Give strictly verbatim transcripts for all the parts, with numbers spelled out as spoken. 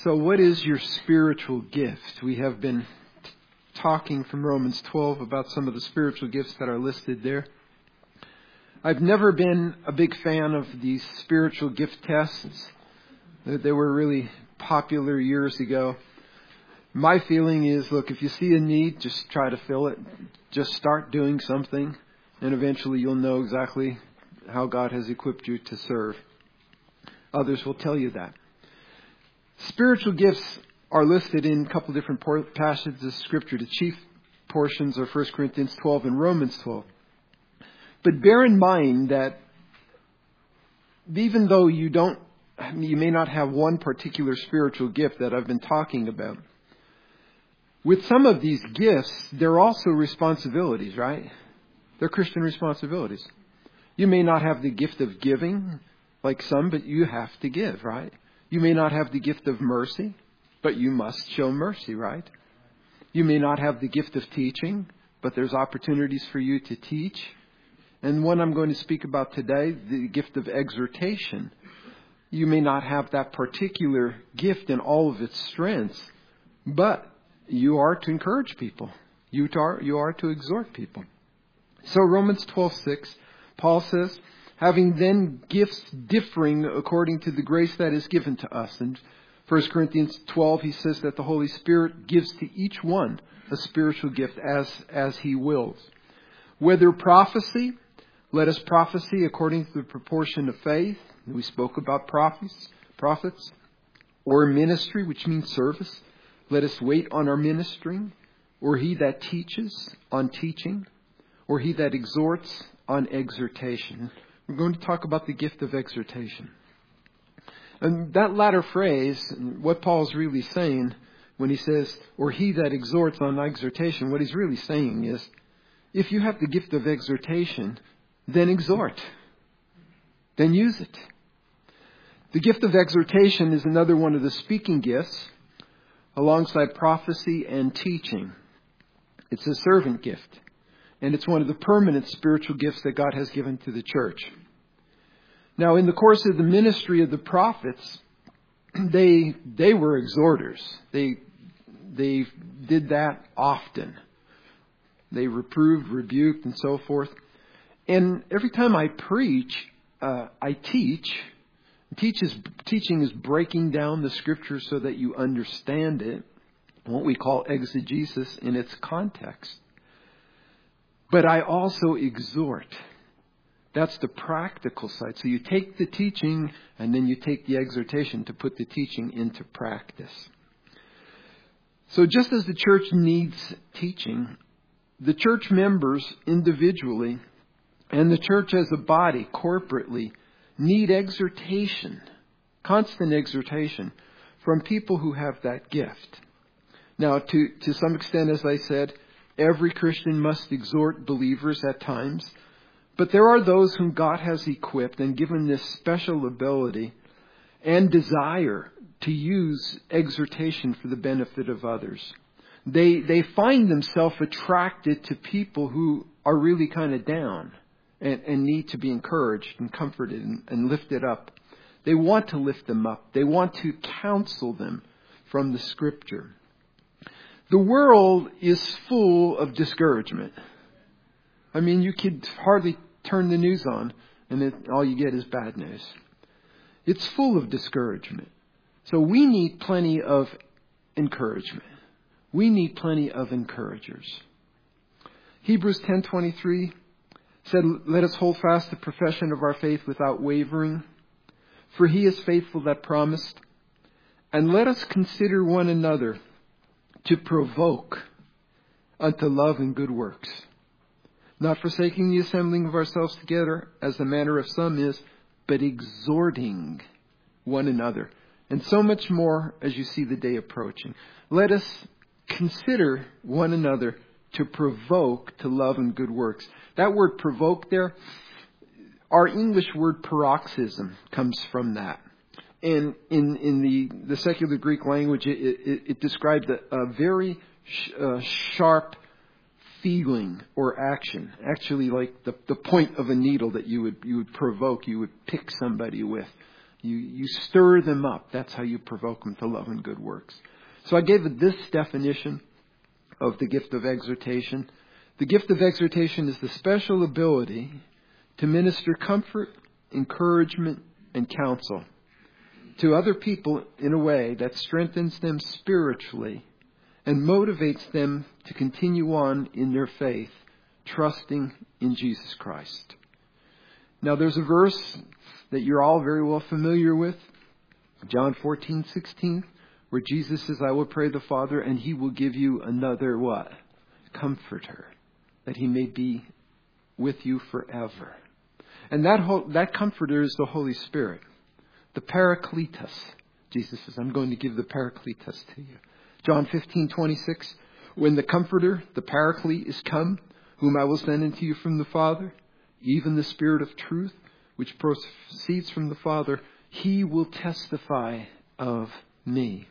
So what is your spiritual gift? We have been t- talking from Romans twelve about some of the spiritual gifts that are listed there. I've never been a big fan of these spiritual gift tests. They were really popular years ago. My feeling is, look, if you see a need, just try to fill it. Just start doing something, and eventually you'll know exactly how God has equipped you to serve. Others will tell you that. Spiritual gifts are listed in a couple different passages of Scripture. The chief portions are First Corinthians twelve and Romans twelve. But bear in mind that even though you don't, you may not have one particular spiritual gift that I've been talking about, with some of these gifts, they're also responsibilities, right? They're Christian responsibilities. You may not have the gift of giving like some, but you have to give, right? You may not have the gift of mercy, but you must show mercy, right? You may not have the gift of teaching, but there's opportunities for you to teach. And one I'm going to speak about today, the gift of exhortation. You may not have that particular gift in all of its strengths, but you are to encourage people. You are, you are to exhort people. So Romans twelve six, Paul says, having then gifts differing according to the grace that is given to us. In First Corinthians twelve, he says that the Holy Spirit gives to each one a spiritual gift as, as he wills. Whether prophecy, let us prophesy according to the proportion of faith. We spoke about prophets, prophets. Or ministry, which means service. Let us wait on our ministering. Or he that teaches on teaching. Or he that exhorts on exhortation. We're going to talk about the gift of exhortation. And that latter phrase, what Paul's really saying when he says, or he that exhorts on exhortation, what he's really saying is, if you have the gift of exhortation, then exhort. Then use it. The gift of exhortation is another one of the speaking gifts, alongside prophecy and teaching. It's a servant gift. And it's one of the permanent spiritual gifts that God has given to the church. Now, in the course of the ministry of the prophets, they they were exhorters. They they did that often. They reproved, rebuked, and so forth. And every time I preach, uh, I teach. Teach is, teaching is breaking down the Scripture so that you understand it. What we call exegesis in its context. But I also exhort. That's the practical side. So you take the teaching and then you take the exhortation to put the teaching into practice. So just as the church needs teaching, the church members individually and the church as a body corporately need exhortation, constant exhortation from people who have that gift. Now, to, to some extent, as I said, every Christian must exhort believers at times. But there are those whom God has equipped and given this special ability and desire to use exhortation for the benefit of others. They they find themselves attracted to people who are really kind of down and, and need to be encouraged and comforted and, and lifted up. They want to lift them up. They want to counsel them from the Scripture. The world is full of discouragement. I mean, you could hardly turn the news on and it, all you get is bad news. It's full of discouragement. So we need plenty of encouragement. We need plenty of encouragers. Hebrews ten twenty-three said, let us hold fast the profession of our faith without wavering, for he is faithful that promised. And let us consider one another to provoke unto love and good works, not forsaking the assembling of ourselves together, as the manner of some is, but exhorting one another. And so much more as you see the day approaching. Let us consider one another to provoke to love and good works. That word provoke there, our English word paroxysm comes from that. And in, in the, the secular Greek language, it, it, it described a, a very sh- uh, sharp feeling or action. Actually, like the, the point of a needle that you would you would provoke, you would pick somebody with. You, you stir them up. That's how you provoke them to love and good works. So I gave it this definition of the gift of exhortation. The gift of exhortation is the special ability to minister comfort, encouragement, and counsel to other people in a way that strengthens them spiritually and motivates them to continue on in their faith, trusting in Jesus Christ. Now there's a verse that you're all very well familiar with, John fourteen sixteen, where Jesus says, I will pray the Father and He will give you another what? Comforter, that He may be with you forever. And that whole, that comforter is the Holy Spirit, the Paracletus. Jesus says, I'm going to give the Paracletus to you. John fifteen twenty-six, when the Comforter, the Paraclete, is come, whom I will send unto you from the Father, even the Spirit of truth, which proceeds from the Father, He will testify of me.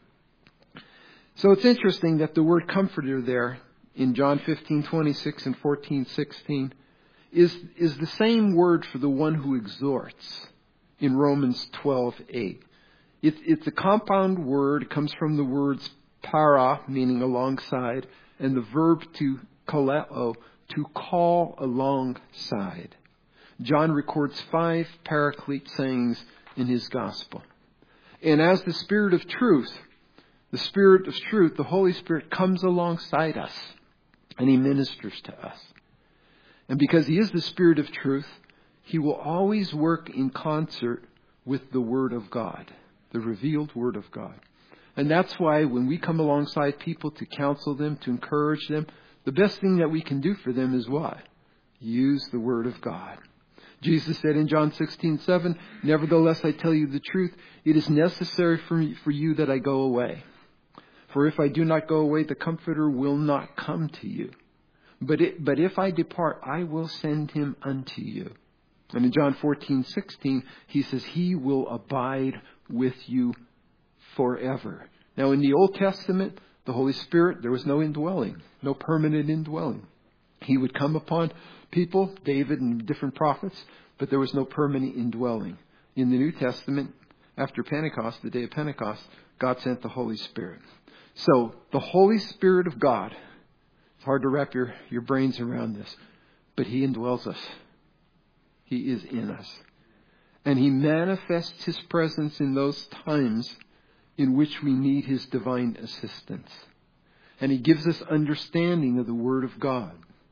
So it's interesting that the word comforter there in John fifteen twenty-six and fourteen sixteen is, is the same word for the one who exhorts in Romans twelve eight. It, it's a compound word. It comes from the words para, meaning alongside, and the verb to kaleo, to call alongside. John records five paraclete sayings in his gospel. And as the Spirit of truth, the Spirit of truth, the Holy Spirit comes alongside us and He ministers to us. And because He is the Spirit of truth, He will always work in concert with the Word of God, the revealed Word of God. And that's why when we come alongside people to counsel them, to encourage them, the best thing that we can do for them is what? Use the Word of God. Jesus said in John sixteen seven, nevertheless I tell you the truth, it is necessary for, me, for you that I go away. For if I do not go away, the Comforter will not come to you. But, it, but if I depart, I will send Him unto you. And in John fourteen sixteen, He says, He will abide with you forever. Now in the Old Testament, the Holy Spirit, there was no indwelling, no permanent indwelling. He would come upon people, David and different prophets, but there was no permanent indwelling. In the New Testament, after Pentecost, the day of Pentecost, God sent the Holy Spirit. So the Holy Spirit of God, it's hard to wrap your, your brains around this, but He indwells us. He is in us. And He manifests His presence in those times in which we need His divine assistance. And He gives us understanding of the Word of God.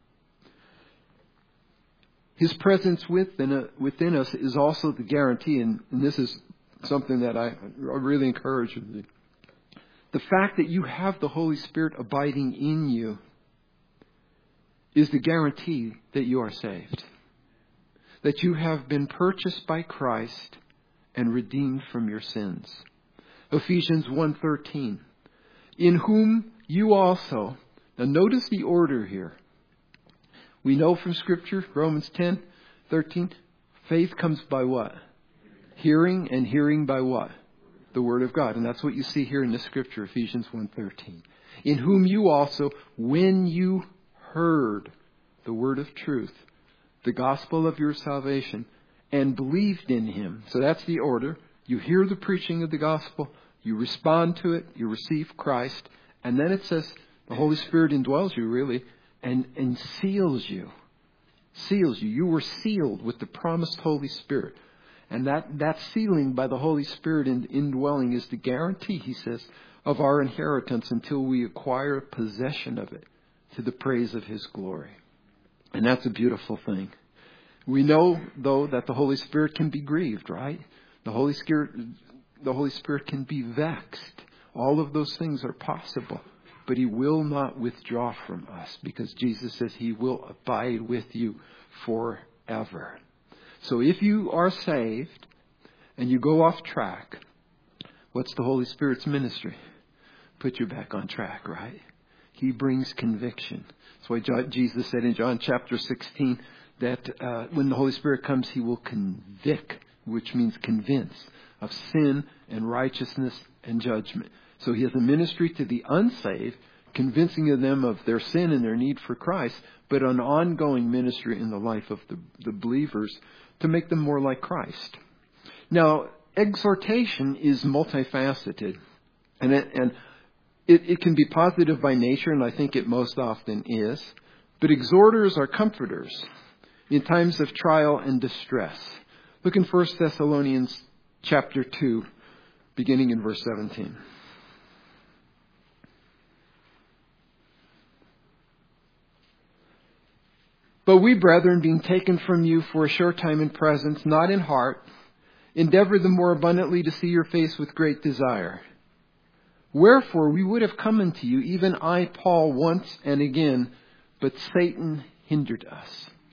His presence within, within us is also the guarantee, and, and this is something that I, I really encourage you. The fact that you have the Holy Spirit abiding in you is the guarantee that you are saved. That you have been purchased by Christ and redeemed from your sins. Ephesians one thirteen, in whom you also, now notice the order here. We know from Scripture, Romans ten thirteen, faith comes by what? Hearing, and hearing by what? The Word of God. And that's what you see here in the Scripture, Ephesians one thirteen. In whom you also, when you heard the word of truth, the gospel of your salvation, and believed in Him. So that's the order. You hear the preaching of the gospel, you respond to it, you receive Christ, and then it says the Holy Spirit indwells you, really, and, and seals you. Seals you. You were sealed with the promised Holy Spirit. And that, that sealing by the Holy Spirit in indwelling is the guarantee, he says, of our inheritance until we acquire possession of it to the praise of His glory. And that's a beautiful thing. We know, though, that the Holy Spirit can be grieved, right? The Holy Spirit, the Holy Spirit can be vexed. All of those things are possible. But He will not withdraw from us because Jesus says He will abide with you forever. So if you are saved and you go off track, what's the Holy Spirit's ministry? Put you back on track, right? He brings conviction. That's why Jesus said in John chapter sixteen that uh, when the Holy Spirit comes, He will convict, which means convince, of sin and righteousness and judgment. So He has a ministry to the unsaved, convincing of them of their sin and their need for Christ, but an ongoing ministry in the life of the, the believers to make them more like Christ. Now, exhortation is multifaceted. And it, and it, it can be positive by nature, and I think it most often is. But exhorters are comforters in times of trial and distress. Look in First Thessalonians chapter two, beginning in verse seventeen. But we, brethren, being taken from you for a short time in presence, not in heart, endeavor the more abundantly to see your face with great desire. Wherefore we would have come unto you, even I, Paul, once and again, but Satan hindered us.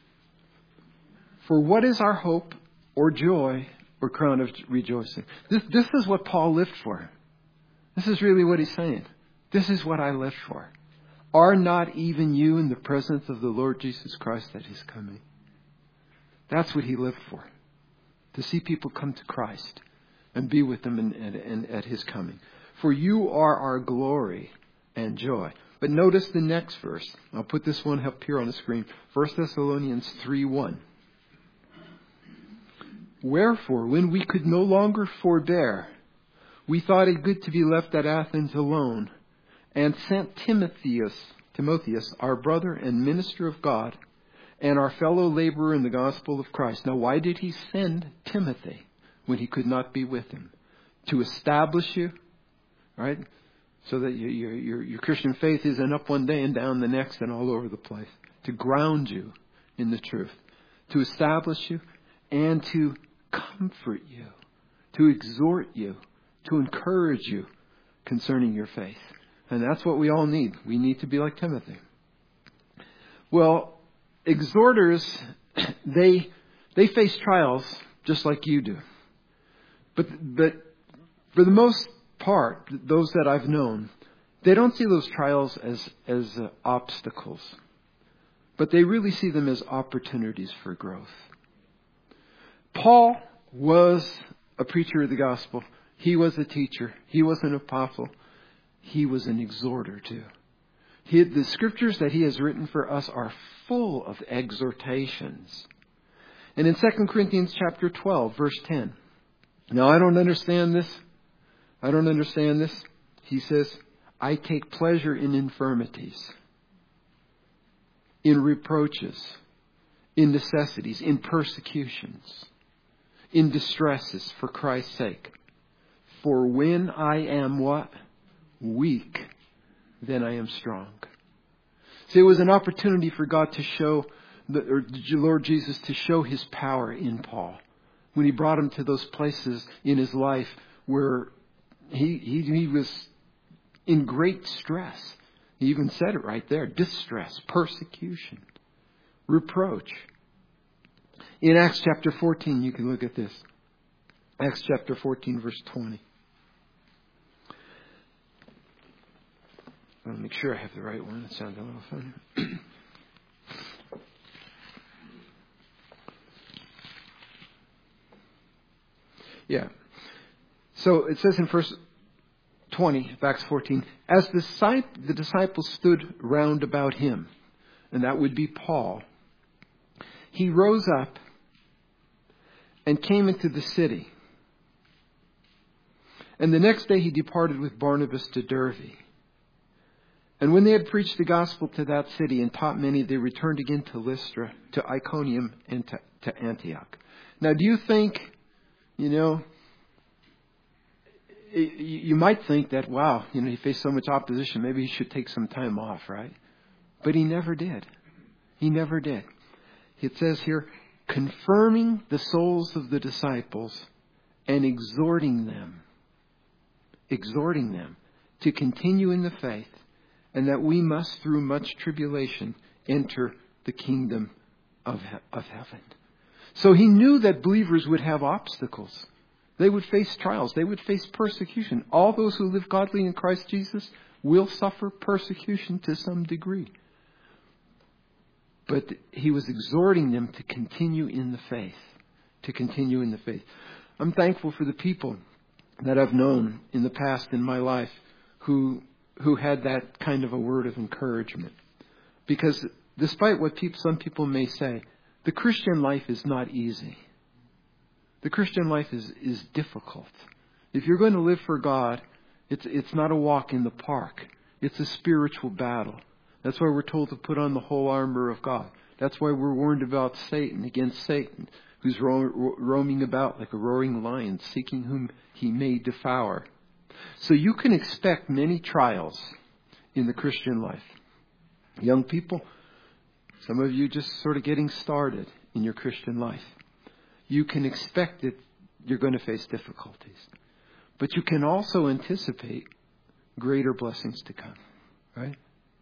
For what is our hope or joy or crown of rejoicing? This, this is what Paul lived for. This is really what he's saying. This is what I lived for. Are not even you in the presence of the Lord Jesus Christ that is coming? That's what he lived for. To see people come to Christ and be with them in, in, in, at his coming. For you are our glory and joy. But notice the next verse. I'll put this one up here on the screen. First Thessalonians three one. Wherefore, when we could no longer forbear, we thought it good to be left at Athens alone, and sent Timotheus, Timotheus, our brother and minister of God, and our fellow laborer in the gospel of Christ. Now, why did he send Timothy when he could not be with him? To establish you, right? So that your, your, your Christian faith isn't up one day and down the next and all over the place. To ground you in the truth. To establish you and to comfort you. To exhort you. To encourage you concerning your faith. And that's what we all need. We need to be like Timothy. Well, exhorters, they they face trials just like you do. But but for the most part, those that I've known, they don't see those trials as as uh, obstacles, but they really see them as opportunities for growth. Paul was a preacher of the gospel. He was a teacher. He was an apostle. He was an exhorter too. He, the scriptures that he has written for us are full of exhortations. And in Second Corinthians chapter twelve, verse ten. Now, I don't understand this. I don't understand this. He says, I take pleasure in infirmities, in reproaches, in necessities, in persecutions, in distresses for Christ's sake. For when I am what? Weak, then I am strong. See, it was an opportunity for God to show, the, or the Lord Jesus to show his power in Paul. When he brought him to those places in his life where he, he, he was in great stress. He even said it right there. Distress, persecution, reproach. In Acts chapter fourteen, you can look at this. Acts chapter fourteen, verse twenty. I want to make sure I have the right one. It sounds a little funny. Yeah. So it says in verse twenty of Acts fourteen, as the disciples stood round about him, and that would be Paul, he rose up and came into the city. And the next day he departed with Barnabas to Derbe. And when they had preached the gospel to that city and taught many, they returned again to Lystra, to Iconium, and to, to Antioch. Now, do you think, you know, you might think that, wow, you know, he faced so much opposition, maybe he should take some time off, right? But he never did. He never did. It says here, confirming the souls of the disciples and exhorting them, exhorting them to continue in the faith, and that we must, through much tribulation, enter the kingdom of, he- of heaven. So he knew that believers would have obstacles. They would face trials. They would face persecution. All those who live godly in Christ Jesus will suffer persecution to some degree. But he was exhorting them to continue in the faith. To continue in the faith. I'm thankful for the people that I've known in the past in my life who who had that kind of a word of encouragement. Because despite what people, some people may say, the Christian life is not easy. The Christian life is, is difficult. If you're going to live for God, it's, it's not a walk in the park. It's a spiritual battle. That's why we're told to put on the whole armor of God. That's why we're warned about Satan, against Satan, who's ro- roaming about like a roaring lion, seeking whom he may devour. So you can expect many trials in the Christian life. Young people, some of you just sort of getting started in your Christian life. You can expect that you're going to face difficulties. But you can also anticipate greater blessings to come. Right?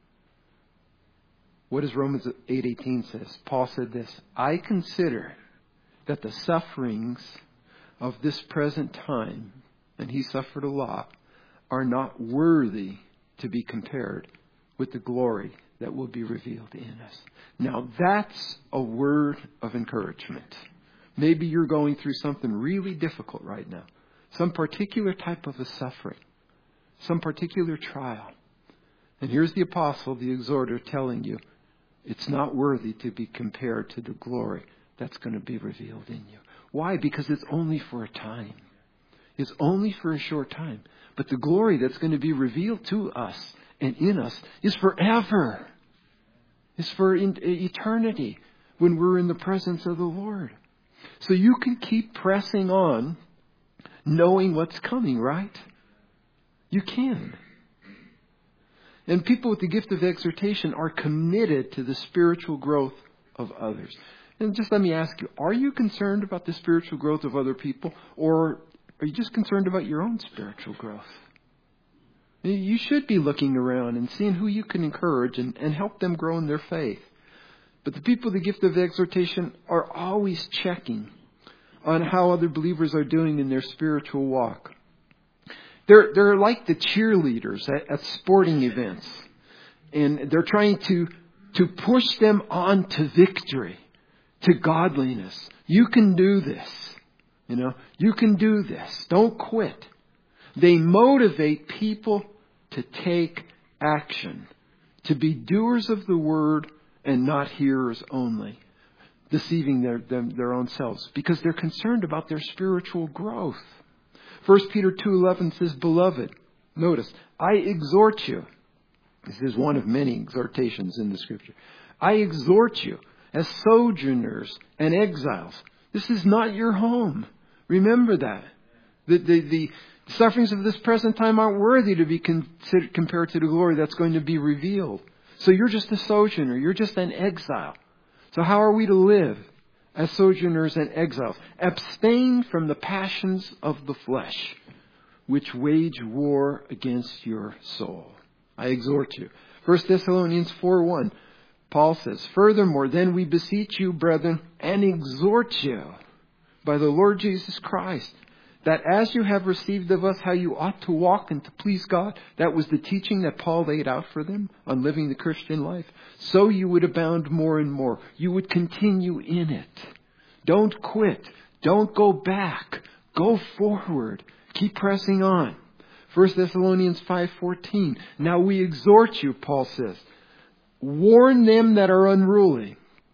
What does Romans eight eighteen says? Paul said this, I consider that the sufferings of this present time, and he suffered a lot, are not worthy to be compared with the glory that will be revealed in us. Now that's a word of encouragement. Maybe you're going through something really difficult right now. Some particular type of a suffering. Some particular trial. And here's the apostle, the exhorter, telling you, it's not worthy to be compared to the glory that's going to be revealed in you. Why? Because it's only for a time. It's only for a short time. But the glory that's going to be revealed to us and in us is forever. It's for in eternity when we're in the presence of the Lord. So you can keep pressing on knowing what's coming, right? You can. And people with the gift of exhortation are committed to the spiritual growth of others. And just let me ask you, are you concerned about the spiritual growth of other people, or are you just concerned about your own spiritual growth? You should be looking around and seeing who you can encourage and, and help them grow in their faith. But the people with the gift of exhortation are always checking on how other believers are doing in their spiritual walk. They're, they're like the cheerleaders at, at sporting events. And they're trying to, to push them on to victory, to godliness. You can do this. You know, you can do this. Don't quit. They motivate people to take action, to be doers of the word and not hearers only, deceiving their, them, their own selves, because they're concerned about their spiritual growth. First Peter two eleven says, Beloved, notice, I exhort you. This is one of many exhortations in the Scripture. I exhort you as sojourners and exiles. This is not your home. Remember that. The, the, the sufferings of this present time aren't worthy to be considered compared to the glory that's going to be revealed. So you're just a sojourner. You're just an exile. So how are we to live as sojourners and exiles? Abstain from the passions of the flesh, which wage war against your soul. I exhort you. First Thessalonians four one, Paul says, Furthermore, then we beseech you, brethren, and exhort you by the Lord Jesus Christ, that as you have received of us how you ought to walk and to please God, that was the teaching that Paul laid out for them on living the Christian life, so you would abound more and more. You would continue in it. Don't quit. Don't go back. Go forward. Keep pressing on. First Thessalonians five fourteen. Now we exhort you, Paul says, warn them that are unruly.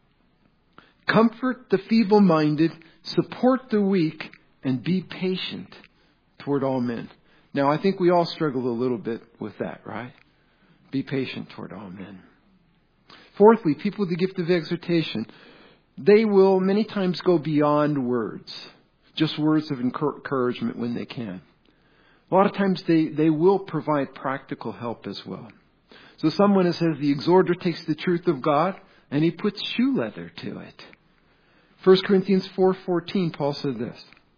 Comfort the feeble-minded. Support the weak. And be patient toward all men. Now, I think we all struggle a little bit with that, right? Be patient toward all men. Fourthly, people with the gift of exhortation, they will many times go beyond words. Just words of encouragement when they can. A lot of times they, they will provide practical help as well. So someone says the exhorter takes the truth of God and he puts shoe leather to it. First Corinthians four fourteen, Paul said this.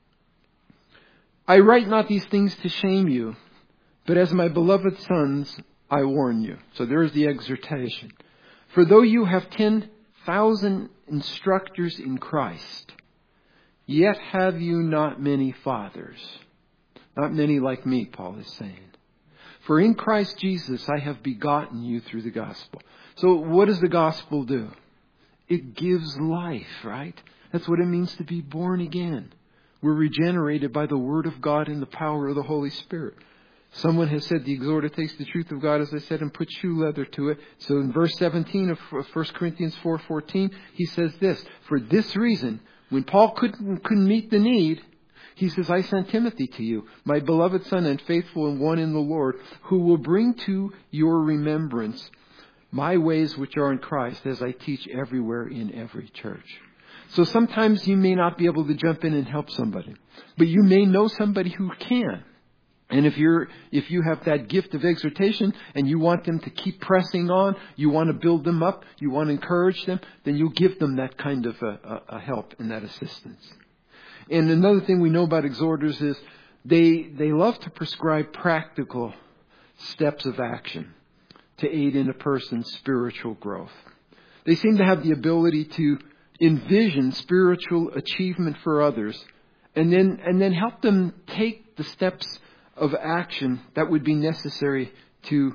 I write not these things to shame you, but as my beloved sons, I warn you. So there is the exhortation. For though you have ten thousand instructors in Christ, yet have you not many fathers. Not many like me, Paul is saying. For in Christ Jesus I have begotten you through the gospel. So what does the gospel do? It gives life, right? That's what it means to be born again. We're regenerated by the Word of God and the power of the Holy Spirit. Someone has said the exhorter takes the truth of God, as I said, and puts shoe leather to it. So in verse seventeen of First Corinthians four fourteen, he says this, For this reason When Paul couldn't, couldn't meet the need, he says, I sent Timothy to you, my beloved son and faithful and one in the Lord, who will bring to your remembrance my ways which are in Christ, as I teach everywhere in every church. So sometimes you may not be able to jump in and help somebody, but you may know somebody who can. And if you're, if you have that gift of exhortation and you want them to keep pressing on, you want to build them up, you want to encourage them, then you'll give them that kind of a, a, a help and that assistance. And another thing we know about exhorters is they, they love to prescribe practical steps of action to aid in a person's spiritual growth. They seem to have the ability to envision spiritual achievement for others and then, and then help them take the steps of action that would be necessary to,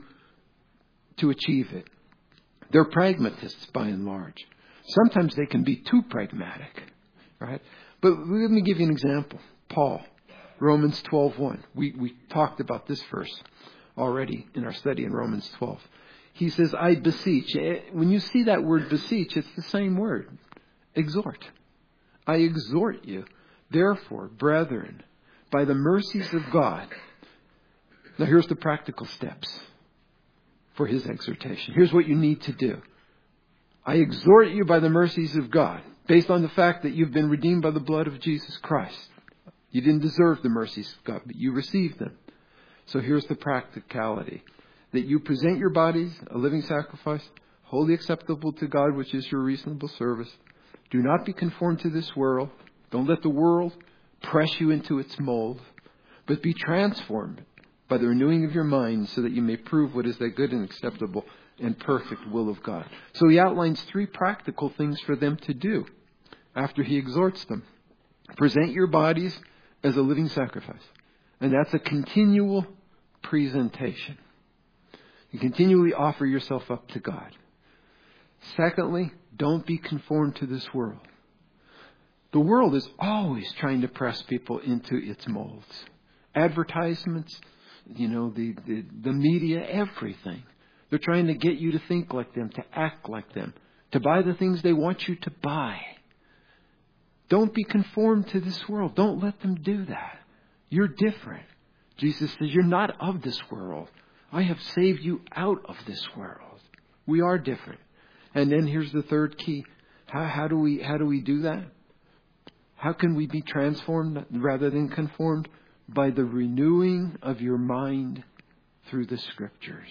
to achieve it. They're pragmatists by and large. Sometimes they can be too pragmatic, right? But let me give you an example. Paul, Romans twelve one. We, we talked about this verse already in our study in Romans twelve. He says, I beseech. When you see that word beseech, it's the same word. Exhort. I exhort you, therefore, brethren, by the mercies of God. Now here's the practical steps for his exhortation. Here's what you need to do. I exhort you by the mercies of God, based on the fact that you've been redeemed by the blood of Jesus Christ. You didn't deserve the mercies of God, but you received them. So here's the practicality. That you present your bodies a living sacrifice, wholly acceptable to God, which is your reasonable service. Do not be conformed to this world. Don't let the world press you into its mold, but be transformed by the renewing of your mind so that you may prove what is that good and acceptable and perfect will of God. So he outlines three practical things for them to do after he exhorts them. Present your bodies as a living sacrifice. And that's a continual presentation. You continually offer yourself up to God. Secondly, don't be conformed to this world. The world is always trying to press people into its molds. Advertisements, you know, the, the, the media, everything. They're trying to get you to think like them, to act like them, to buy the things they want you to buy. Don't be conformed to this world. Don't let them do that. You're different. Jesus says, you're not of this world. I have saved you out of this world. We are different. And then here's the third key. How, how do we, how do we do that? How can we be transformed rather than conformed? By the renewing of your mind through the Scriptures.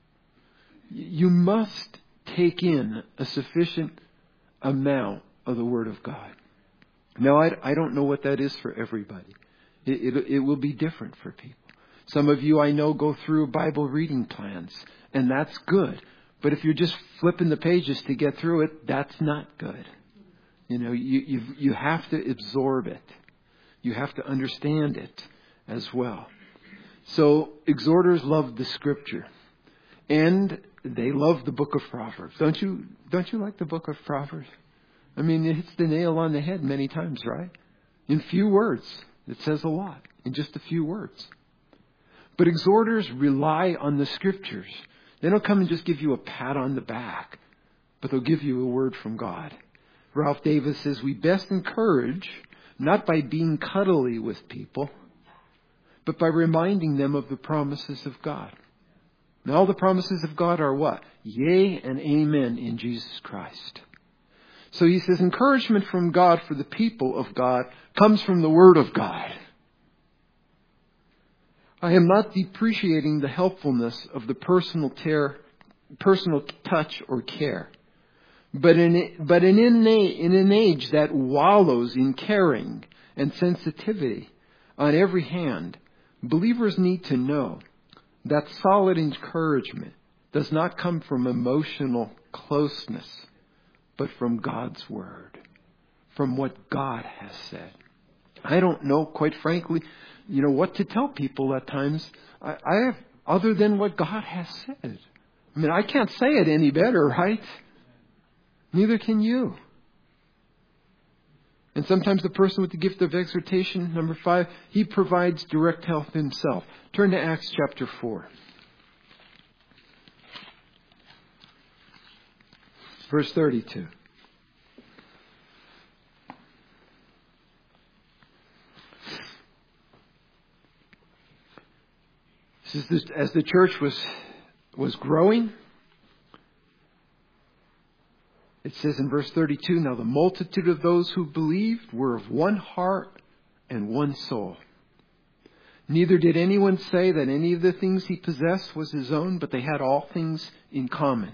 You must take in a sufficient amount of the Word of God. Now, I, I don't know what that is for everybody. It, it, it will be different for people. Some of you I know go through Bible reading plans, and that's good. But if you're just flipping the pages to get through it, that's not good. You know, you you you have to absorb it. You have to understand it as well. So exhorters love the Scripture, and they love the book of Proverbs. Don't you? Don't you like the book of Proverbs? I mean, it hits the nail on the head many times, right? In few words, it says a lot in just a few words. But exhorters rely on the Scriptures. They don't come and just give you a pat on the back, but they'll give you a word from God. Ralph Davis says, we best encourage not by being cuddly with people, but by reminding them of the promises of God. Now, all the promises of God are what? Yea and amen in Jesus Christ. So he says encouragement from God for the people of God comes from the Word of God. I am not depreciating the helpfulness of the personal tear, personal touch or care. But in, but in, in, a, in an age that wallows in caring and sensitivity on every hand, believers need to know that solid encouragement does not come from emotional closeness, but from God's Word, from what God has said. I don't know, quite frankly, you know, what to tell people at times. I, I have, other than what God has said. I mean, I can't say it any better, right? Neither can you. And sometimes the person with the gift of exhortation, number five, he provides direct help himself. Turn to Acts chapter four. Verse thirty-two. As the church was, was growing, it says in verse thirty-two, now the multitude of those who believed were of one heart and one soul. Neither did anyone say that any of the things he possessed was his own, but they had all things in common.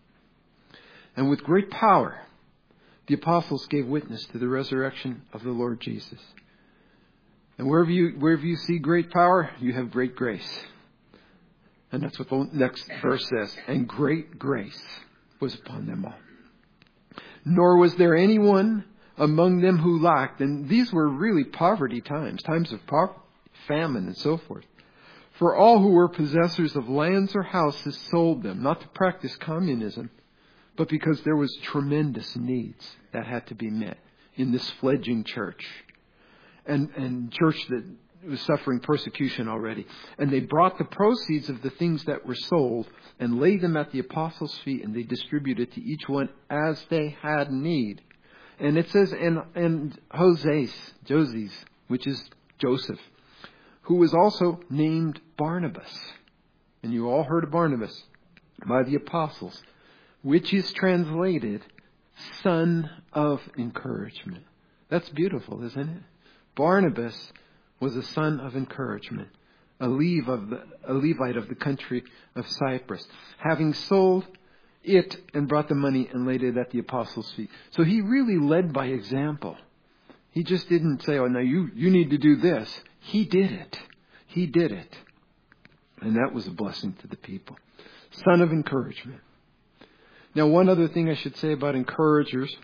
And with great power, the apostles gave witness to the resurrection of the Lord Jesus. And wherever you, wherever you see great power, you have great grace. And that's what the next verse says. And great grace was upon them all. Nor was there anyone among them who lacked. And these were really poverty times, times of poverty, famine and so forth. For all who were possessors of lands or houses sold them, not to practice communism, but because there was tremendous needs that had to be met in this fledgling church. And, and church that was suffering persecution already. And they brought the proceeds of the things that were sold and laid them at the apostles' feet, and they distributed to each one as they had need. And it says, and, and Joses, Joses, which is Joseph, who was also named Barnabas. And you all heard of Barnabas by the apostles, which is translated son of encouragement. That's beautiful, isn't it? Barnabas was a son of encouragement, a, Lev of the, a Levite of the country of Cyprus, having sold it and brought the money and laid it at the apostles' feet. So he really led by example. He just didn't say, oh, now you, you need to do this. He did it. He did it. And that was a blessing to the people. Son of encouragement. Now, one other thing I should say about encouragers.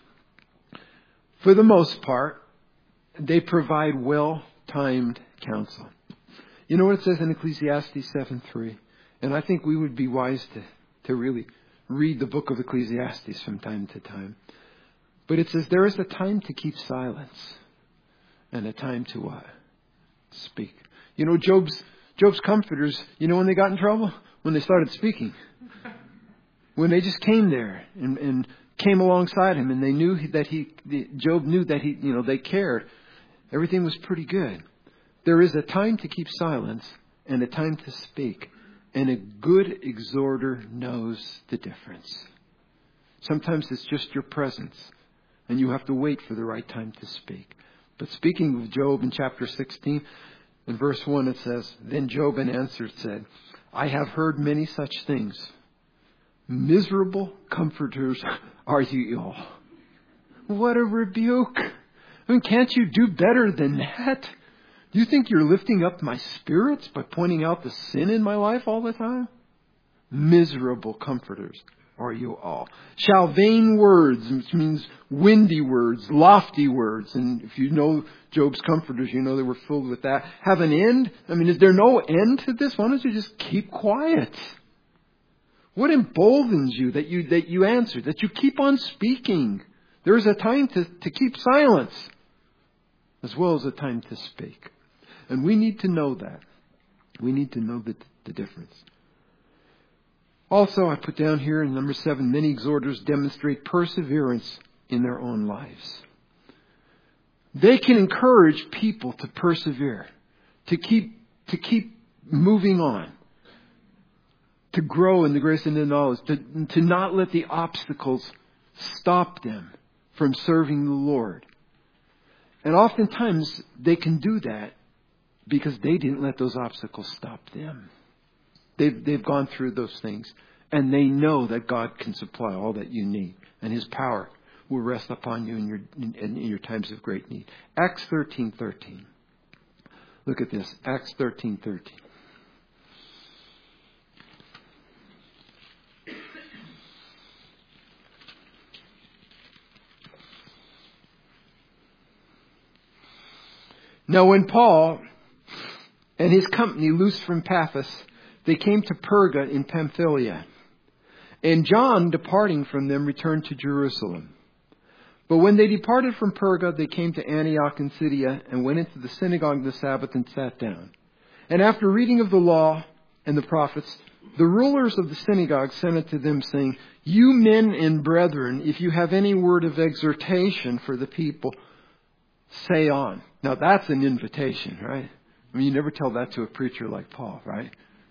For the most part, they provide well-timed counsel. You know what it says in Ecclesiastes seven three? And I think we would be wise to, to really read the book of Ecclesiastes from time to time. But it says there is a time to keep silence and a time to what? Speak. You know, Job's Job's comforters, you know when they got in trouble? When they started speaking. When they just came there and, and came alongside him, and they knew that he, Job knew that he, you know, they cared. Everything was pretty good. There is a time to keep silence and a time to speak. And a good exhorter knows the difference. Sometimes it's just your presence, and you have to wait for the right time to speak. But speaking of Job in chapter sixteen, in verse one it says, then Job in answer said, I have heard many such things. Miserable comforters are you all. What a rebuke. I mean, can't you do better than that? Do you think you're lifting up my spirits by pointing out the sin in my life all the time? Miserable comforters are you all. Shall vain words, which means windy words, lofty words, and if you know Job's comforters, you know they were filled with that, have an end? I mean, is there no end to this? Why don't you just keep quiet? What emboldens you that you that you answer, that you keep on speaking? There is a time to, to keep silence as well as a time to speak. And we need to know that. We need to know the, the difference. Also, I put down here in number seven, many exhorters demonstrate perseverance in their own lives. They can encourage people to persevere, to keep to keep moving on, to grow in the grace and the knowledge, to, to not let the obstacles stop them from serving the Lord. And oftentimes they can do that because they didn't let those obstacles stop them. They've, they've gone through those things, and they know that God can supply all that you need, and His power will rest upon you in your in, in your times of great need. Acts thirteen thirteen. Look at this. Acts thirteen thirteen. Now when Paul and his company loosed from Paphos, they came to Perga in Pamphylia. And John, departing from them, returned to Jerusalem. But when they departed from Perga, they came to Antioch in Pisidia and went into the synagogue the Sabbath and sat down. And after reading of the law and the prophets, the rulers of the synagogue sent unto them, saying, You men and brethren, if you have any word of exhortation for the people, say on. Now that's an invitation, right? I mean, you never tell that to a preacher like Paul, right?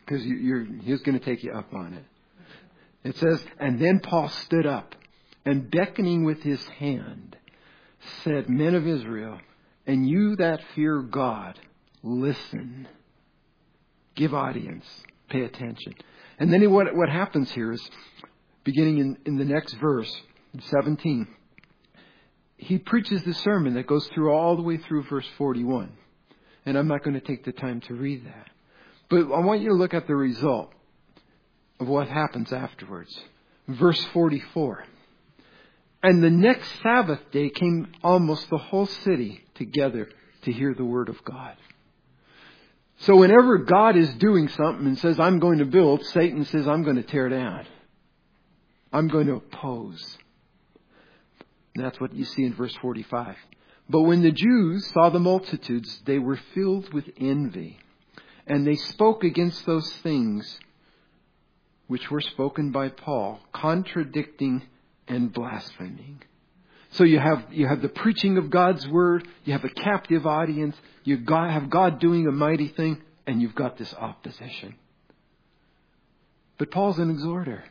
because you, you're, he's going to take you up on it. It says, and then Paul stood up and beckoning with his hand said, men of Israel, and you that fear God, listen. Give audience. Pay attention. And then what, what happens here is, beginning in, in the next verse, seventeen, he preaches the sermon that goes through all the way through verse forty-one. And I'm not going to take the time to read that. But I want you to look at the result of what happens afterwards. Verse forty-four. And the next Sabbath day came almost the whole city together to hear the word of God. So whenever God is doing something and says, I'm going to build, Satan says, I'm going to tear down. I'm going to oppose. And that's what you see in verse forty-five. But when the Jews saw the multitudes, they were filled with envy. And they spoke against those things which were spoken by Paul, contradicting and blaspheming. So you have you have the preaching of God's word, you have a captive audience, you got, have God doing a mighty thing, and you've got this opposition. But Paul's an exhorter.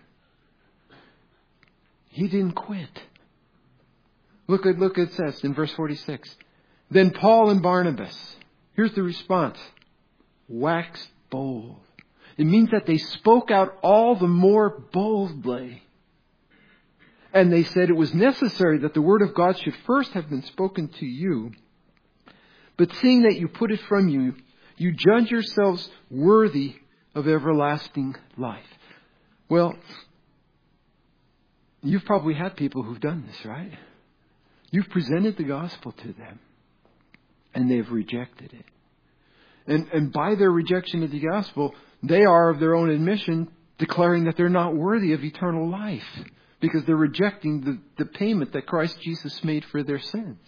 He didn't quit. Look at look at it says in verse forty-six. Then Paul and Barnabas, here's the response, waxed bold. It means that they spoke out all the more boldly. And they said it was necessary that the word of God should first have been spoken to you. But seeing that you put it from you, you judge yourselves worthy of everlasting life. Well, you've probably had people who've done this, right? You've presented the gospel to them, and they've rejected it. And, and by their rejection of the gospel, they are of their own admission declaring that they're not worthy of eternal life because they're rejecting the, the payment that Christ Jesus made for their sins.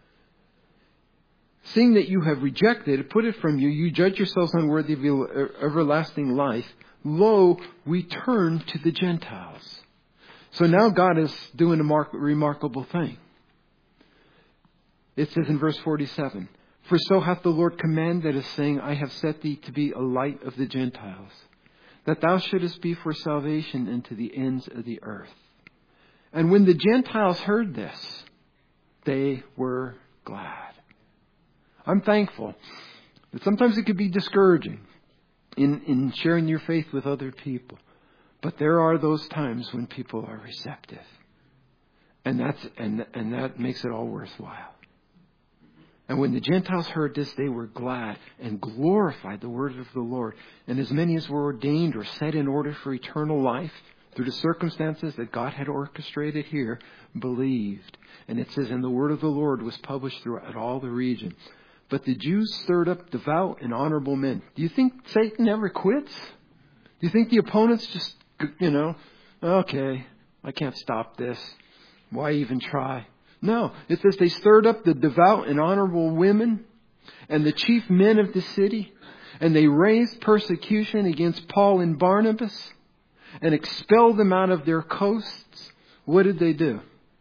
Seeing that you have rejected, put it from you, you judge yourselves unworthy of everlasting life. Lo, we turn to the Gentiles. So now God is doing a mar- remarkable thing. It says in verse forty-seven, for so hath the Lord commanded us, saying, I have set thee to be a light of the Gentiles, that thou shouldest be for salvation unto the ends of the earth. And when the Gentiles heard this, they were glad. I'm thankful that sometimes it could be discouraging in, in sharing your faith with other people. But there are those times when people are receptive. And that's and and that makes it all worthwhile. And when the Gentiles heard this, they were glad and glorified the word of the Lord. And as many as were ordained or set in order for eternal life, through the circumstances that God had orchestrated here, believed. And it says, and the word of the Lord was published throughout all the region. But the Jews stirred up devout and honorable men. Do you think Satan ever quits? Do you think the opponents just, you know, okay, I can't stop this. Why even try? No, it says they stirred up the devout and honorable women and the chief men of the city, and they raised persecution against Paul and Barnabas and expelled them out of their coasts. What did they do?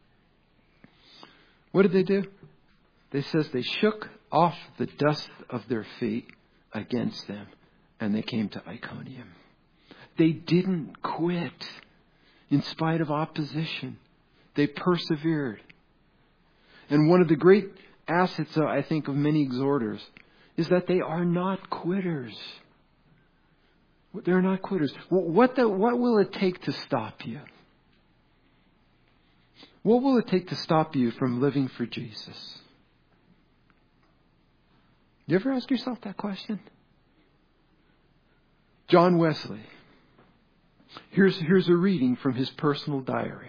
What did they do? They says they shook off the dust of their feet against them, and they came to Iconium. They didn't quit in spite of opposition. They persevered. And one of the great assets, I think, of many exhorters is that they are not quitters. They're not quitters. What, the, what will it take to stop you? What will it take to stop you from living for Jesus? You ever ask yourself that question? John Wesley. Here's, here's a reading from his personal diary.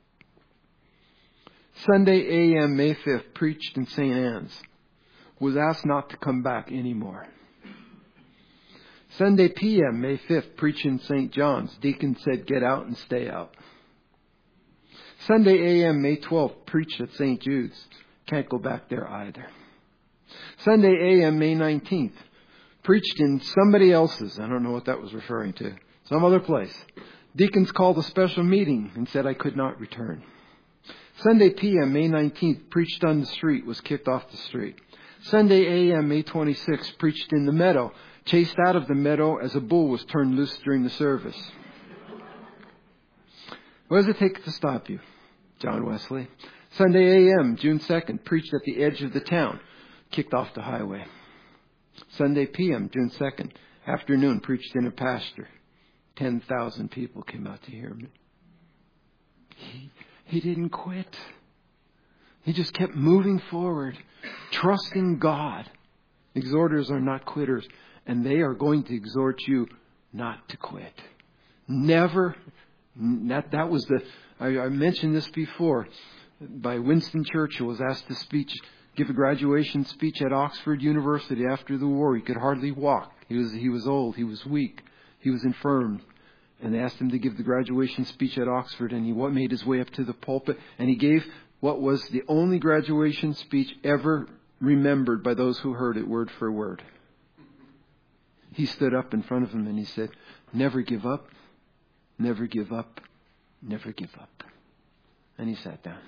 Sunday A M May fifth, preached in Saint Anne's. Was asked not to come back anymore. Sunday P M May fifth, preached in Saint John's. Deacon said, get out and stay out. Sunday A M May twelfth, preached at Saint Jude's. Can't go back there either. Sunday A M May nineteenth, preached in somebody else's. I don't know what that was referring to. Some other place. Deacons called a special meeting and said I could not return. Sunday P M May nineteenth, preached on the street, was kicked off the street. Sunday A M May twenty-sixth, preached in the meadow. chased out of the meadow as a bull was turned loose during the service. What does it take to stop you? John Wesley. Sunday A M, June second, preached at the edge of the town, kicked off the highway. Sunday P M, June second, afternoon, preached in a pasture. ten thousand people came out to hear me. He, he didn't quit. He just kept moving forward, trusting God. Exhorters are not quitters, and they are going to exhort you not to quit. Never. That, that was the, I, I mentioned this before, by Winston Churchill was asked to speech, give a graduation speech at Oxford University after the war. He could hardly walk. He was, he was old. He was weak. He was infirm. And they asked him to give the graduation speech at Oxford, and he made his way up to the pulpit, and he gave what was the only graduation speech ever remembered by those who heard it word for word. He stood up in front of them and he said, never give up, never give up, never give up. And he sat down.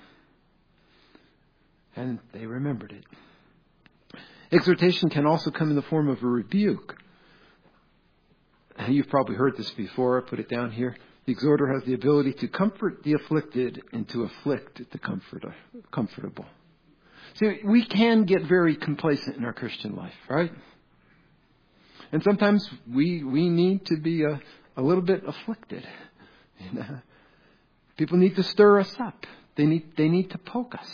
And they remembered it. Exhortation can also come in the form of a rebuke. You've probably heard this before. I put it down here. The exhorter has the ability to comfort the afflicted and to afflict the comforter, comfortable. See, we can get very complacent in our Christian life, right? And sometimes we we need to be a, a little bit afflicted. You know? People need to stir us up. They need they need to poke us.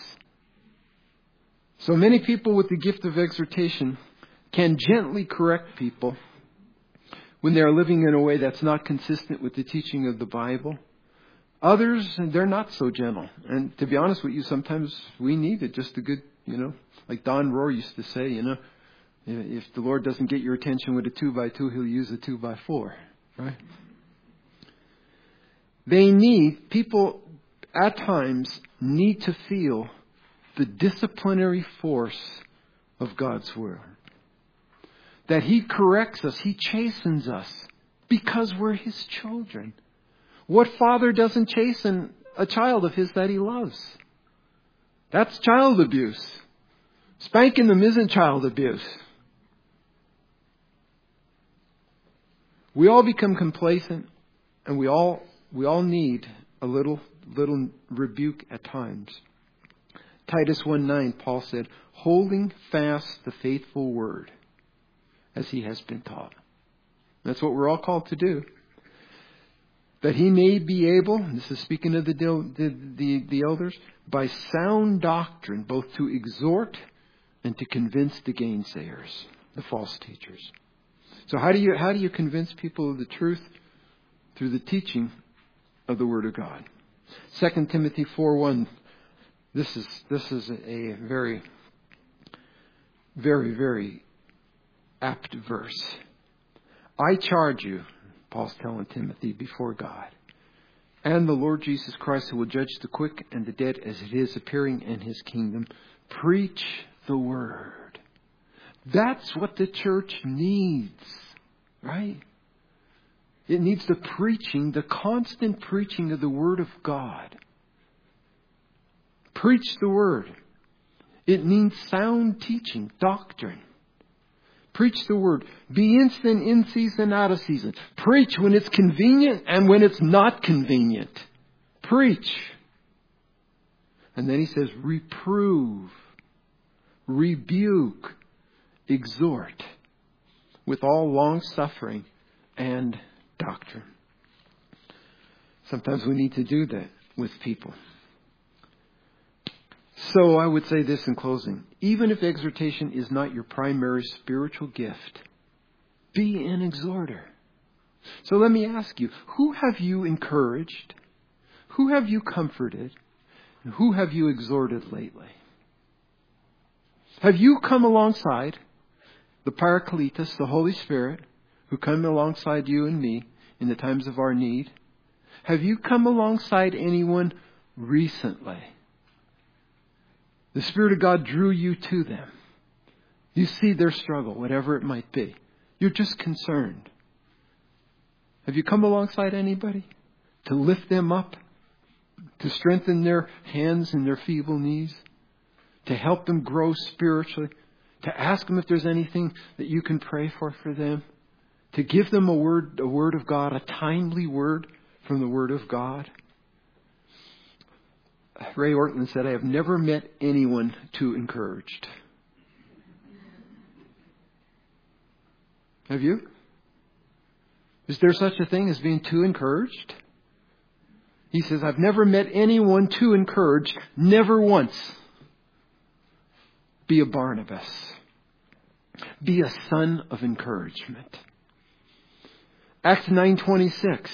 So many people with the gift of exhortation can gently correct people when they are living in a way that's not consistent with the teaching of the Bible. Others, they're not so gentle. And to be honest with you, sometimes we need it. Just a good, you know, like Don Rohr used to say, you know, if the Lord doesn't get your attention with a two by two, He'll use a two by four, right? They need, people at times need to feel the disciplinary force of God's Word. That He corrects us, He chastens us because we're His children. What father doesn't chasten a child of his that he loves? That's child abuse. Spanking them isn't child abuse. We all become complacent, and we all we all need a little little rebuke at times. Titus one nine, Paul said, holding fast the faithful word as he has been taught. That's what we're all called to do. That he may be able, this is speaking of the, the, the, the elders, by sound doctrine, both to exhort and to convince the gainsayers, the false teachers. So how do you how do you convince people of the truth? Through the teaching of the Word of God. Second Timothy four one. This is this is a very, very, very apt verse. I charge you, Paul's telling Timothy, before God and the Lord Jesus Christ, who will judge the quick and the dead as it is appearing in His kingdom, preach the Word. That's what the church needs, right? It needs the preaching, the constant preaching of the Word of God. Preach the Word. It means sound teaching, doctrine. Preach the Word. Be instant in season, out of season. Preach when it's convenient and when it's not convenient. Preach. And then he says, reprove, rebuke, exhort with all long suffering and doctrine. Sometimes we need to do that with people. So I would say this in closing. Even if exhortation is not your primary spiritual gift, be an exhorter. So let me ask you, who have you encouraged? Who have you comforted? And who have you exhorted lately? Have you come alongside the Parakletos, the Holy Spirit, who come alongside you and me in the times of our need? Have you come alongside anyone recently? The Spirit of God drew you to them. You see their struggle, whatever it might be. You're just concerned. Have you come alongside anybody to lift them up, to strengthen their hands and their feeble knees, to help them grow spiritually, to ask them if there's anything that you can pray for for them? to give them a word, a word of God, a timely word from the Word of God. Ray Ortlund said, I have never met anyone too encouraged. Have you? Is there such a thing as being too encouraged? He says, I've never met anyone too encouraged. Never once. Be a Barnabas. Be a son of encouragement. Acts nine twenty-six.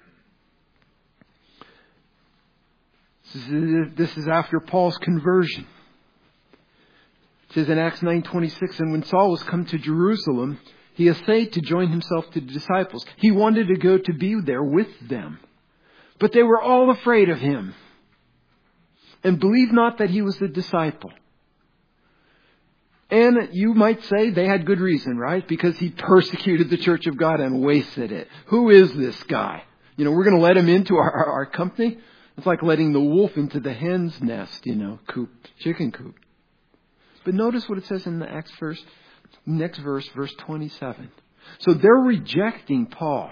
This is after Paul's conversion. It says in Acts nine twenty-six, and when Saul was come to Jerusalem, he essayed to join himself to the disciples. He wanted to go to be there with them. But they were all afraid of him and believed not that he was a disciple. And you might say they had good reason, right? Because he persecuted the church of God and wasted it. Who is this guy? You know, we're going to let him into our, our, our company? It's like letting the wolf into the hen's nest, you know, coop, chicken coop. But notice what it says in the next verse, next verse, verse twenty-seven. So they're rejecting Paul.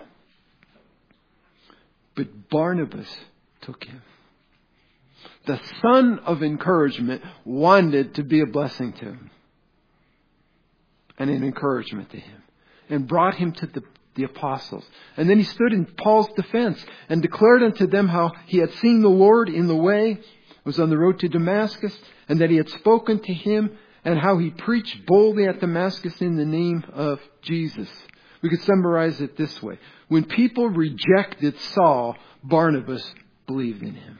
But Barnabas took him. The son of encouragement wanted to be a blessing to him. And an encouragement to him. And brought him to the, the apostles. And then he stood in Paul's defense and declared unto them how he had seen the Lord in the way, was on the road to Damascus, and that he had spoken to him, and how he preached boldly at Damascus in the name of Jesus. We could summarize it this way. When people rejected Saul, Barnabas believed in him.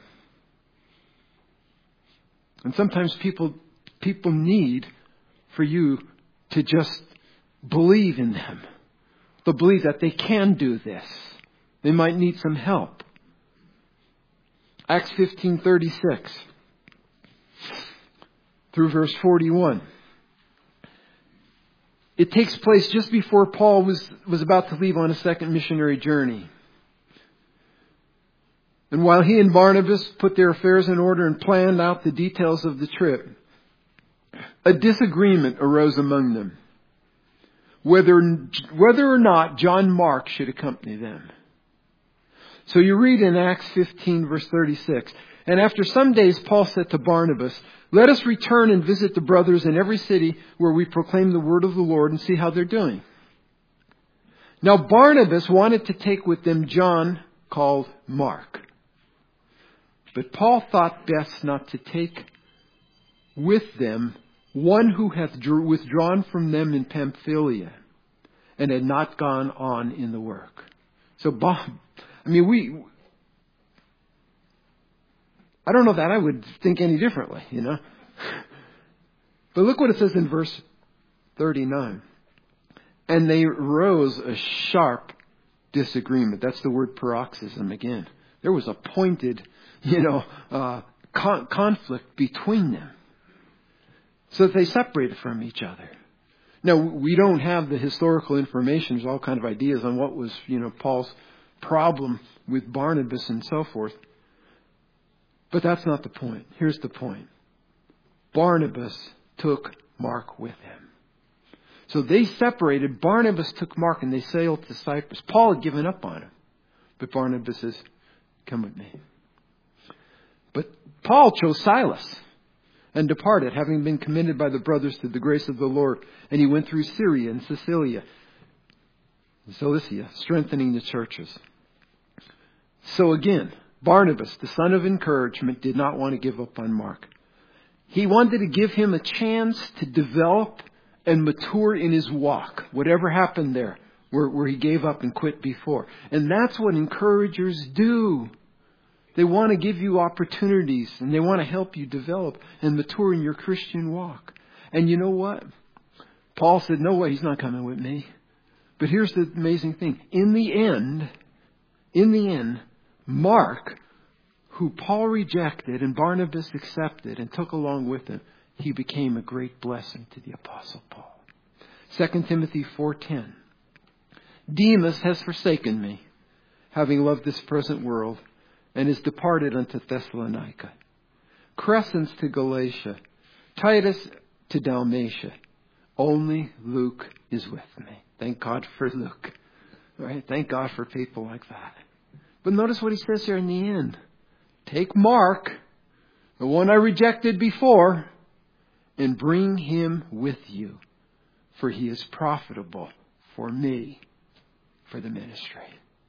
And sometimes people, people need for you to just believe in them. To believe that they can do this. They might need some help. Acts fifteen thirty-six through verse forty-one. It takes place just before Paul was, was about to leave on a second missionary journey. And while he and Barnabas put their affairs in order and planned out the details of the trip, a disagreement arose among them. Whether, whether or not John Mark should accompany them. So you read in Acts fifteen verse thirty-six. And after some days Paul said to Barnabas, let us return and visit the brothers in every city where we proclaim the word of the Lord and see how they're doing. Now Barnabas wanted to take with them John called Mark. But Paul thought best not to take with them one who hath withdrawn from them in Pamphylia and had not gone on in the work. So Bob, I mean, we, I don't know that I would think any differently, you know. But look what it says in verse thirty-nine. And they rose a sharp disagreement. That's the word paroxysm again. There was a pointed, you know, uh, con- conflict between them. So that they separated from each other. Now, we don't have the historical information. There's all kind of ideas on what was, you know, Paul's problem with Barnabas and so forth. But that's not the point. Here's the point. Barnabas took Mark with him. So they separated. Barnabas took Mark and they sailed to Cyprus. Paul had given up on him. But Barnabas says, come with me. But Paul chose Silas and departed, having been commended by the brothers to the grace of the Lord. And he went through Syria and Cilicia, Cilicia, strengthening the churches. So again, Barnabas, the son of encouragement, did not want to give up on Mark. He wanted to give him a chance to develop and mature in his walk. Whatever happened there, where, where he gave up and quit before. And that's what encouragers do. They want to give you opportunities and they want to help you develop and mature in your Christian walk. And you know what? Paul said, no way, he's not coming with me. But here's the amazing thing. In the end, in the end, Mark, who Paul rejected and Barnabas accepted and took along with him, he became a great blessing to the Apostle Paul. Second Timothy four ten. Demas has forsaken me, having loved this present world, and is departed unto Thessalonica. Crescens to Galatia, Titus to Dalmatia. Only Luke is with me. Thank God for Luke. Right? Thank God for people like that. But notice what he says here in the end. Take Mark, the one I rejected before, and bring him with you, for he is profitable for me, for the ministry.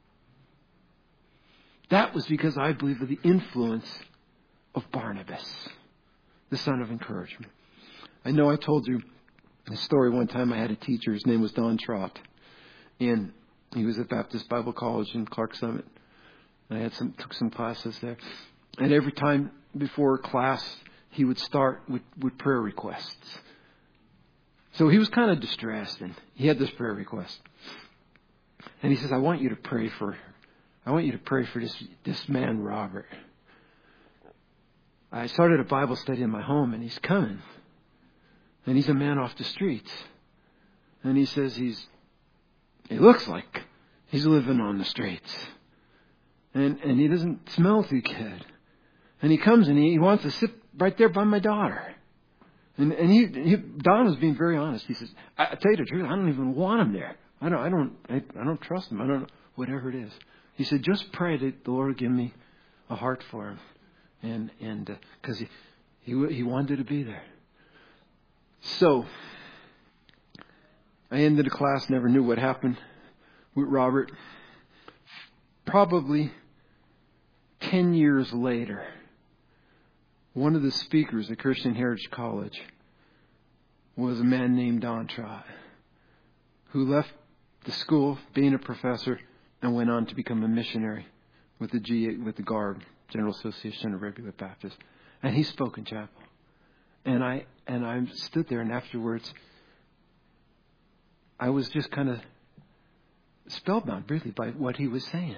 That was because I believe of the influence of Barnabas, the son of encouragement. I know I told you a story one time. I had a teacher. His name was Don Trott. And he was at Baptist Bible College in Clark Summit. I had some took some classes there. And every time before class, he would start with, with prayer requests. So he was kind of distressed, and he had this prayer request. And he says, I want you to pray for I want you to pray for this this man, Robert. I started a Bible study in my home, and he's coming. And he's a man off the streets. And he says he's, it looks like he's living on the streets. And and he doesn't smell too good. And he comes and he, he wants to sit right there by my daughter. And and he, he Don was being very honest. He says, I, I tell you the truth, I don't even want him there. I don't I don't I, I don't trust him. I don't know, whatever it is. He said, just pray that the Lord will give me a heart for him. And and because uh, he, he he wanted to be there. So I ended the class, never knew what happened with Robert. Probably ten years later, one of the speakers at Christian Heritage College was a man named Don Trott, who left the school being a professor and went on to become a missionary with the G with the G A R B, General Association of Regular Baptists. And he spoke in chapel. And I and I stood there, and afterwards I was just kind of spellbound, really, by what he was saying.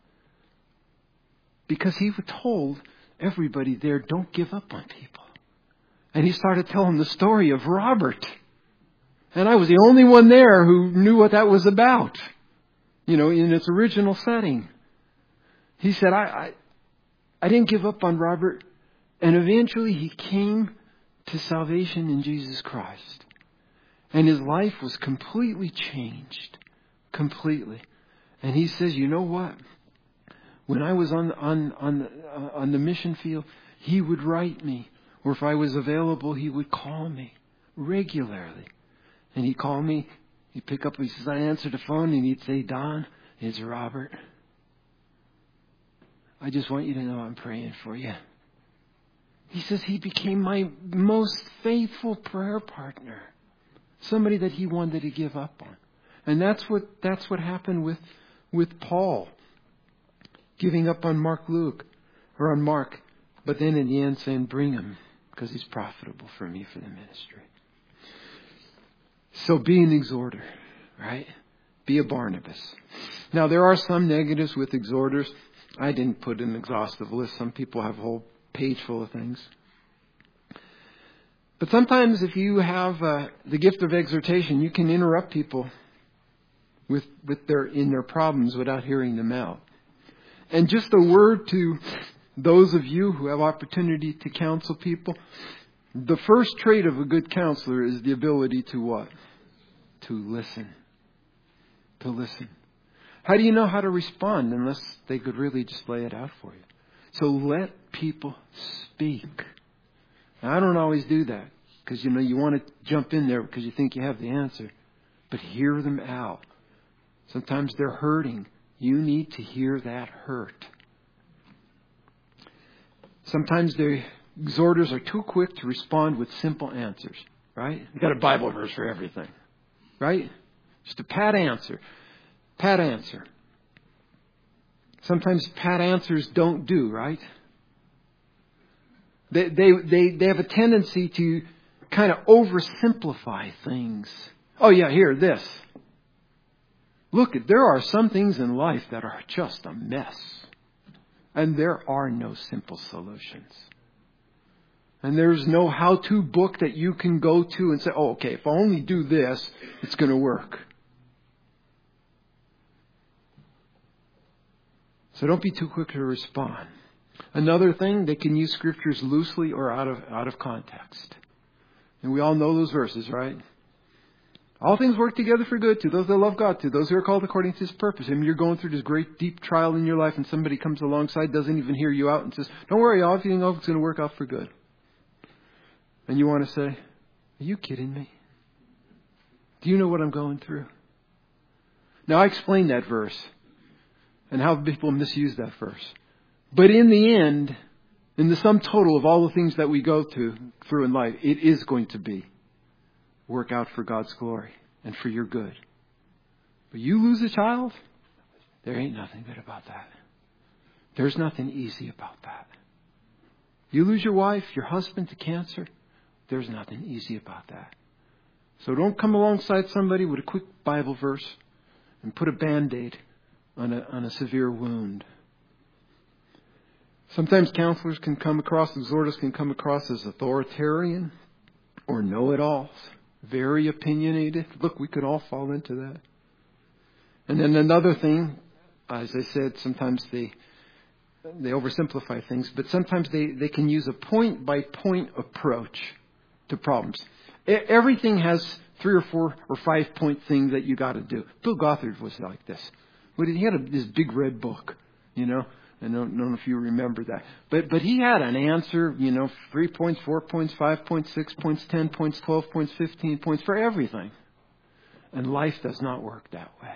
Because he told everybody there, don't give up on people. And he started telling the story of Robert. And I was the only one there who knew what that was about, you know, in its original setting. He said, I, I, I didn't give up on Robert. And eventually he came to salvation in Jesus Christ. And his life was completely changed. Completely. And he says, you know what? When I was on on on the, uh, on the mission field, he would write me, or if I was available, he would call me regularly. And he'd call me, he'd pick up, he says, I answer the phone, and he'd say, Don, it's Robert. I just want you to know I'm praying for you. He says he became my most faithful prayer partner, somebody that he wanted to give up on. And that's what that's what happened with with Paul. Giving up on Mark Luke, or on Mark, but then in the end saying, bring him, because he's profitable for me for the ministry. So be an exhorter, right? Be a Barnabas. Now, there are some negatives with exhorters. I didn't put an exhaustive list. Some people have a whole page full of things. But sometimes if you have uh, the gift of exhortation, you can interrupt people with, with their in their problems without hearing them out. And just a word to those of you who have opportunity to counsel people. The first trait of a good counselor is the ability to what? To listen. To listen. How do you know how to respond unless they could really just lay it out for you? So let people speak. Now, I don't always do that because, you know, you want to jump in there because you think you have the answer. But hear them out. Sometimes they're hurting. You need to hear that hurt. Sometimes the exhorters are too quick to respond with simple answers, right? You've got a Bible verse for everything, right? Just a pat answer. Pat answer. Sometimes pat answers don't do, right? They, they, they, they have a tendency to kind of oversimplify things. Oh yeah, here, this. Look, there are some things in life that are just a mess. And there are no simple solutions. And there's no how-to book that you can go to and say, oh, okay, if I only do this, it's going to work. So don't be too quick to respond. Another thing, they can use scriptures loosely or out of out of context. And we all know those verses, right? All things work together for good to those that love God, to those who are called according to His purpose. And you're going through this great deep trial in your life and somebody comes alongside, doesn't even hear you out and says, don't worry, everything else is going to work out for good. And you want to say, are you kidding me? Do you know what I'm going through? Now, I explained that verse and how people misuse that verse. But in the end, in the sum total of all the things that we go through, through in life, it is going to be work out for God's glory and for your good. But you lose a child, there ain't nothing good about that. There's nothing easy about that. You lose your wife, your husband to cancer, there's nothing easy about that. So don't come alongside somebody with a quick Bible verse and put a Band-Aid on a, on a severe wound. Sometimes counselors can come across, exhorters can come across as authoritarian or know-it-alls. Very opinionated. Look, we could all fall into that. And then another thing, as I said, sometimes they they oversimplify things, but sometimes they, they can use a point-by-point approach to problems. Everything has three or four or five point thing that you got to do. Bill Gothard was like this. He had a, this big red book, you know. I don't, don't know if you remember that. But but he had an answer, you know, three points, four points, five points, six points, ten points, twelve points, fifteen points for everything. And life does not work that way.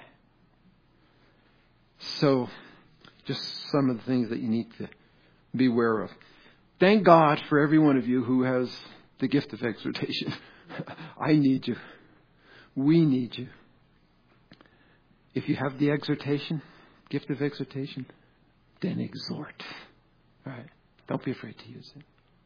So just some of the things that you need to be aware of. Thank God for every one of you who has the gift of exhortation. I need you. We need you. If you have the exhortation, gift of exhortation, then exhort. All right. Don't be afraid to use it.